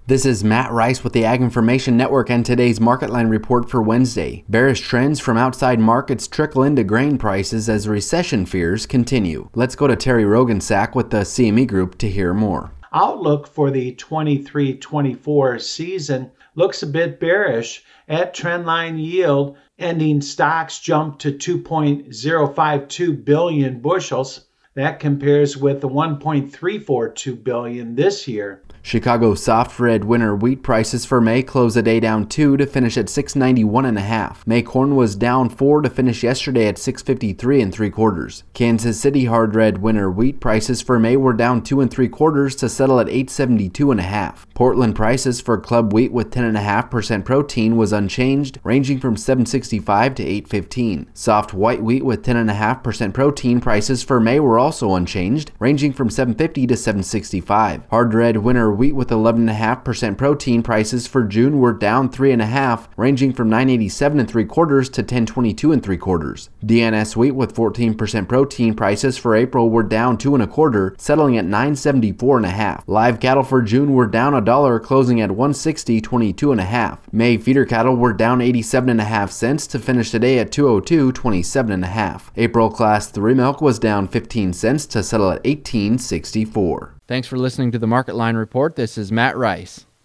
This is Matt Rice with the Ag Information Network and today's Market Line report for Wednesday. Bearish trends from outside markets trickle into grain prices as recession fears continue. Let's go to Terry Rogensack with the CME Group to hear more. Outlook for the 23-24 season looks a bit bearish. At trendline yield, ending stocks jumped to 2.052 billion bushels. That compares with the 1.342 billion this year. Chicago soft red winter wheat prices for May closed the day down 2 to finish at $691.5. May corn was down 4 to finish yesterday at $653 3/4. Kansas City hard red winter wheat prices for May were down 2 3/4 to settle at $872.5. Portland prices for club wheat with 10.5% protein was unchanged, ranging from $765 to $815. Soft white wheat with 10.5% protein prices for May were also unchanged, ranging from $750 to $765. Hard red winter wheat with 11.5% protein prices for June were down 3.5, ranging from $987 3/4 to $1022 3/4. DNS wheat with 14% protein prices for April were down 2 1/4, settling at $974.5. Live cattle for June were down $1, closing at $160.22.5. May feeder cattle were down 87.5 cents to finish today at $202.27.5. April class 3 milk was down 15 cents to settle at $18.64. Thanks for listening to the Market Line Report. This is Matt Rice.